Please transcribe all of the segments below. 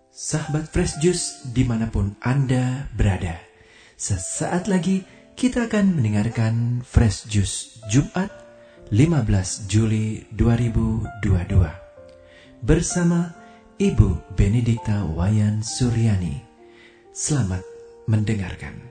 Sahabat Fresh Juice dimanapun Anda berada, sesaat lagi kita akan mendengarkan Fresh Juice Jumat 15 Juli 2022 bersama Ibu Benedikta Wayan Suryani. Selamat mendengarkan.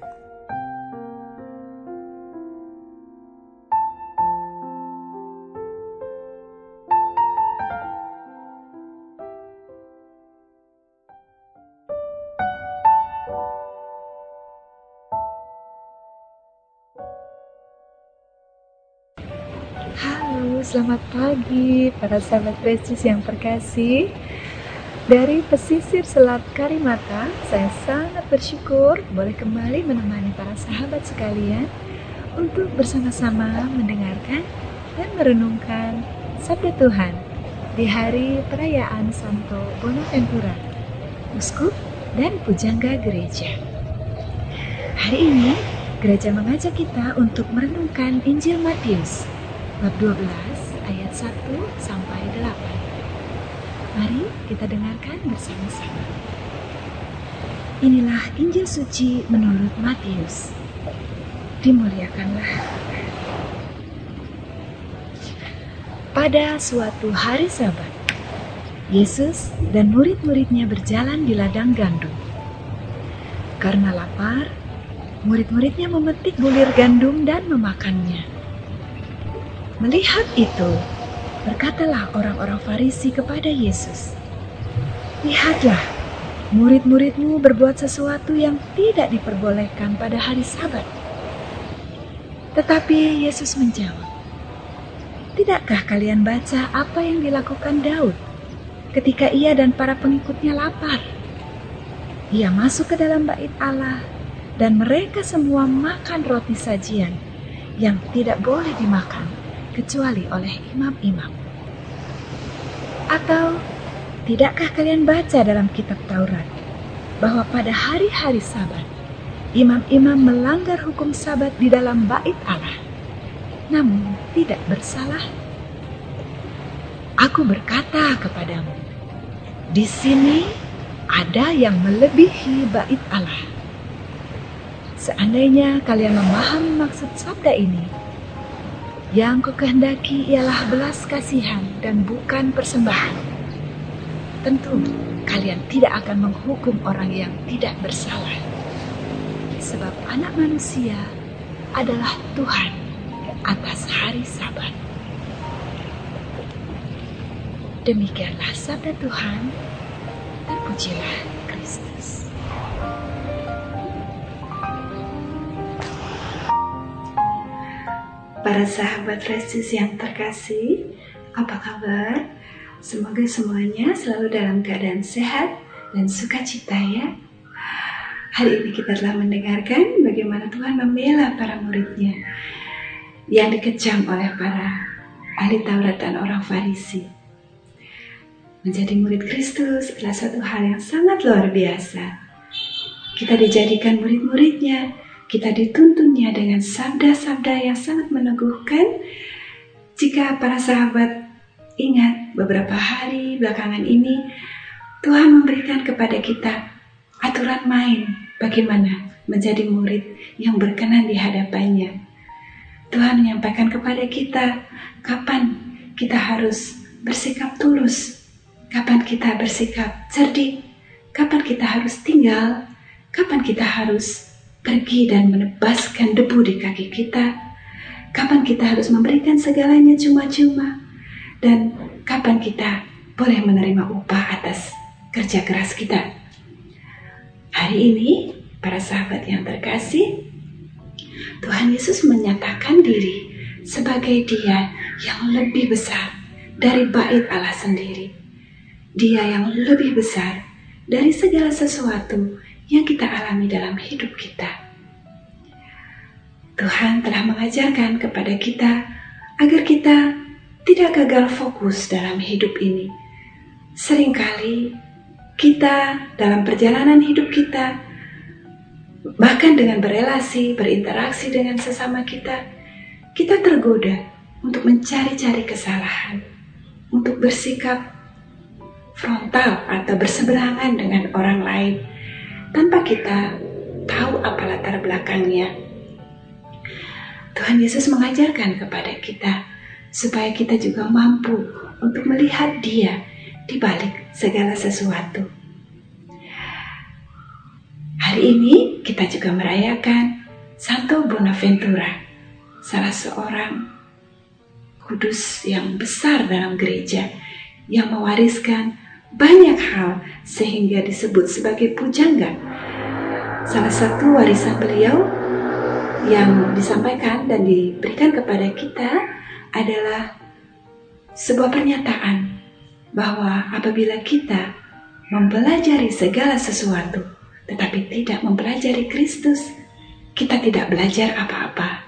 Halo, selamat pagi para sahabat Fresh Juice yang terkasih. Dari pesisir Selat Karimata, saya sangat bersyukur boleh kembali menemani para sahabat sekalian untuk bersama-sama mendengarkan dan merenungkan Sabda Tuhan di hari perayaan Santo Bonaventura, Uskup dan Pujangga Gereja. Hari ini, gereja mengajak kita untuk merenungkan Injil Matius bab 12 ayat 1 sampai 8. Mari kita dengarkan bersama-sama. Inilah Injil suci menurut Matius. Dimuliakanlah Tuhan. Pada suatu hari Sabat, Yesus dan murid-muridnya berjalan di ladang gandum. Karena lapar, murid-muridnya memetik bulir gandum dan memakannya. Melihat itu, berkatalah orang-orang Farisi kepada Yesus, "Lihatlah, murid-muridmu berbuat sesuatu yang tidak diperbolehkan pada hari Sabat." Tetapi Yesus menjawab, "Tidakkah kalian baca apa yang dilakukan Daud ketika ia dan para pengikutnya lapar? Ia masuk ke dalam bait Allah dan mereka semua makan roti sajian yang tidak boleh dimakan kecuali oleh imam-imam. Atau tidakkah kalian baca dalam kitab Taurat bahwa pada hari-hari Sabat imam-imam melanggar hukum Sabat di dalam bait Allah, namun tidak bersalah? Aku berkata kepadamu, di sini ada yang melebihi bait Allah. Seandainya kalian memahami maksud sabda ini, yang kukehendaki ialah belas kasihan dan bukan persembahan, tentu kalian tidak akan menghukum orang yang tidak bersalah. Sebab Anak Manusia adalah Tuhan atas hari Sabat." Demikianlah sabda Tuhan. Terpujilah Kristus. Para sahabat Fresh Juice yang terkasih, apa kabar? Semoga semuanya selalu dalam keadaan sehat dan sukacita ya. Hari ini kita telah mendengarkan bagaimana Tuhan membela para muridnya yang dikecam oleh para ahli Taurat dan orang Farisi. Menjadi murid Kristus adalah suatu hal yang sangat luar biasa. Kita dijadikan murid-muridnya, kita dituntunnya dengan sabda-sabda yang sangat meneguhkan. Jika para sahabat ingat beberapa hari belakangan ini, Tuhan memberikan kepada kita aturan main bagaimana menjadi murid yang berkenan di hadapannya. Tuhan menyampaikan kepada kita kapan kita harus bersikap tulus, kapan kita bersikap cerdik, kapan kita harus tinggal, kapan kita harus pergi dan menebaskan debu di kaki kita, kapan kita harus memberikan segalanya cuma-cuma, dan kapan kita boleh menerima upah atas kerja keras kita. Hari ini, para sahabat yang terkasih, Tuhan Yesus menyatakan diri sebagai Dia yang lebih besar dari bait Allah sendiri. Dia yang lebih besar dari segala sesuatu yang kita alami dalam hidup kita. Tuhan telah mengajarkan kepada kita agar kita tidak gagal fokus dalam hidup ini. Seringkali kita dalam perjalanan hidup kita, bahkan dengan berelasi, berinteraksi dengan sesama kita, kita tergoda untuk mencari-cari kesalahan, untuk bersikap frontal atau berseberangan dengan orang lain tanpa kita tahu apa latar belakangnya. Tuhan Yesus mengajarkan kepada kita supaya kita juga mampu untuk melihat Dia di balik segala sesuatu. Hari ini kita juga merayakan Santo Bonaventura, salah seorang kudus yang besar dalam gereja yang mewariskan banyak hal sehingga disebut sebagai pujangga. Salah satu warisan beliau yang disampaikan dan diberikan kepada kita adalah sebuah pernyataan bahwa apabila kita mempelajari segala sesuatu tetapi tidak mempelajari Kristus, kita tidak belajar apa-apa.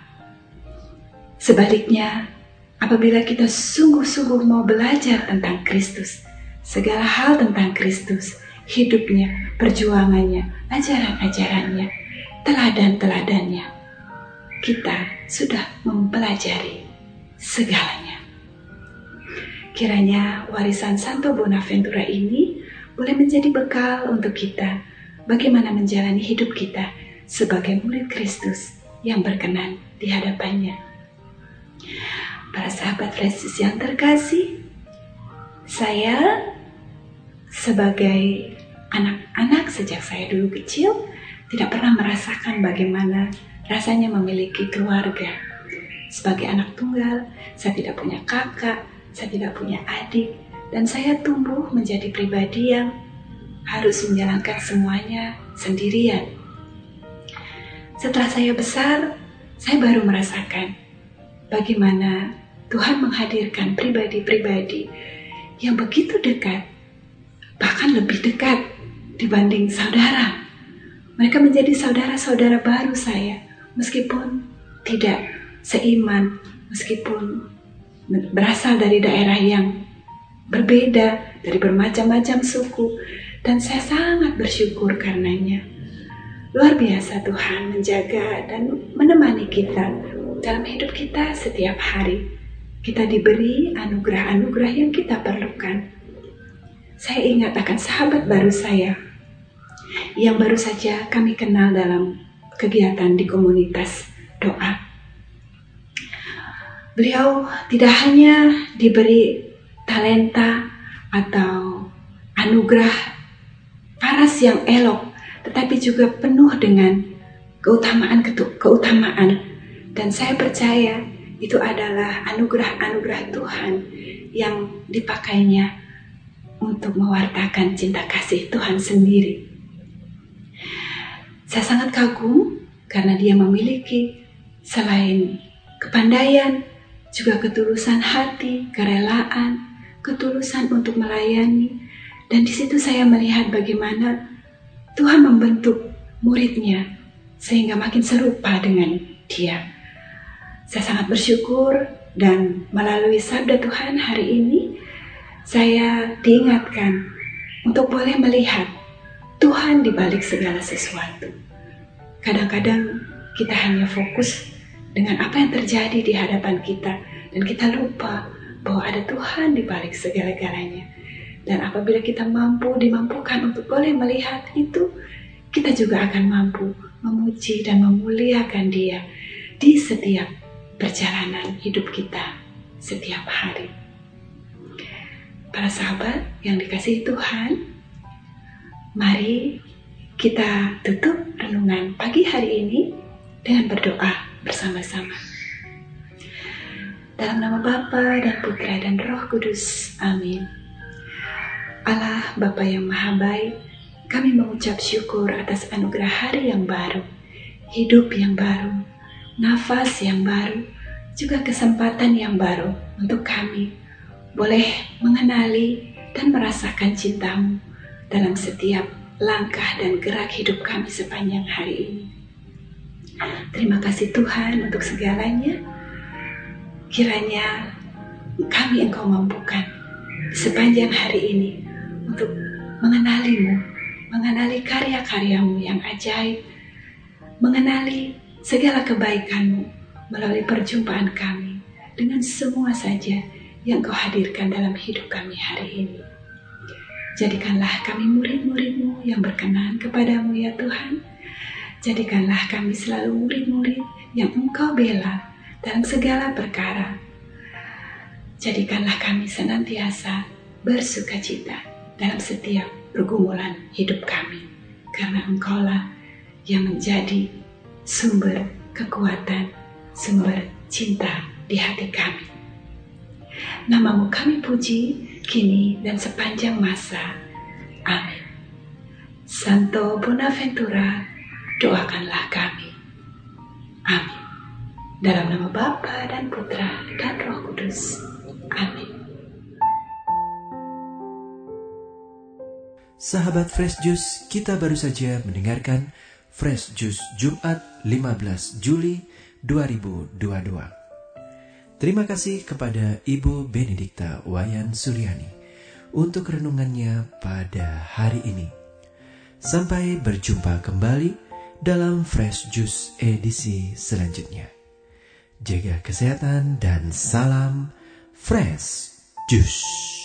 Sebaliknya, apabila kita sungguh-sungguh mau belajar tentang Kristus, segala hal tentang Kristus, hidupnya, perjuangannya, ajaran-ajarannya, teladan-teladannya, kita sudah mempelajari segalanya. Kiranya warisan Santo Bonaventura ini boleh menjadi bekal untuk kita bagaimana menjalani hidup kita sebagai murid Kristus yang berkenan di hadapannya. Para sahabat Fresh Juice yang terkasih, saya sebagai anak-anak sejak saya dulu kecil tidak pernah merasakan bagaimana rasanya memiliki keluarga. Sebagai anak tunggal, saya tidak punya kakak, saya tidak punya adik, dan saya tumbuh menjadi pribadi yang harus menjalankan semuanya sendirian. Setelah saya besar, saya baru merasakan bagaimana Tuhan menghadirkan pribadi-pribadi yang begitu dekat, bahkan lebih dekat dibanding saudara. Mereka menjadi saudara-saudara baru saya, meskipun tidak seiman, meskipun berasal dari daerah yang berbeda, dari bermacam-macam suku, dan saya sangat bersyukur karenanya. Luar biasa Tuhan menjaga dan menemani kita dalam hidup kita setiap hari. Kita diberi anugerah-anugerah yang kita perlukan. Saya ingat akan sahabat baru saya yang baru saja kami kenal dalam kegiatan di komunitas doa. Beliau tidak hanya diberi talenta atau anugerah paras yang elok, tetapi juga penuh dengan keutamaan. Dan saya percaya itu adalah anugerah-anugerah Tuhan yang dipakainya untuk mewartakan cinta kasih Tuhan sendiri. Saya sangat kagum karena dia memiliki selain kepandaian, juga ketulusan hati, kerelaan, ketulusan untuk melayani. Dan di situ saya melihat bagaimana Tuhan membentuk muridnya sehingga makin serupa dengan dia. Saya sangat bersyukur dan melalui sabda Tuhan hari ini saya diingatkan untuk boleh melihat Tuhan di balik segala sesuatu. Kadang-kadang kita hanya fokus dengan apa yang terjadi di hadapan kita dan kita lupa bahwa ada Tuhan di balik segala-galanya. Dan apabila kita dimampukan untuk boleh melihat itu, kita juga akan mampu memuji dan memuliakan Dia di setiap perjalanan hidup kita setiap hari. Para sahabat yang dikasihi Tuhan, mari kita tutup renungan pagi hari ini dengan berdoa bersama-sama. Dalam nama Bapa dan Putra dan Roh Kudus, amin. Allah Bapa yang Maha Baik, kami mengucap syukur atas anugerah hari yang baru, hidup yang baru, nafas yang baru, juga kesempatan yang baru untuk kami boleh mengenali dan merasakan cinta-Mu dalam setiap langkah dan gerak hidup kami sepanjang hari ini. Terima kasih Tuhan untuk segalanya. Kiranya kami Engkau mampukan sepanjang hari ini untuk mengenali-Mu, mengenali karya-karya-Mu yang ajaib, mengenali segala kebaikan-Mu melalui perjumpaan kami dengan semua saja yang Kau hadirkan dalam hidup kami hari ini. Jadikanlah kami murid-murid-Mu yang berkenan kepadamu ya Tuhan. Jadikanlah kami selalu murid-murid yang Engkau bela dalam segala perkara. Jadikanlah kami senantiasa bersukacita dalam setiap pergumulan hidup kami, karena Engkaulah yang menjadi sumber kekuatan, sumber cinta di hati kami. Namamu kami puji kini dan sepanjang masa. Amin. Santo Bonaventura, doakanlah kami. Amin. Dalam nama Bapa dan Putra dan Roh Kudus. Amin. Sahabat Fresh Juice, kita baru saja mendengarkan Fresh Juice Jumat 15 Juli 2022. Terima kasih kepada Ibu Benedikta Wayan Suryani untuk renungannya pada hari ini. Sampai berjumpa kembali dalam Fresh Juice edisi selanjutnya. Jaga kesehatan dan salam Fresh Juice.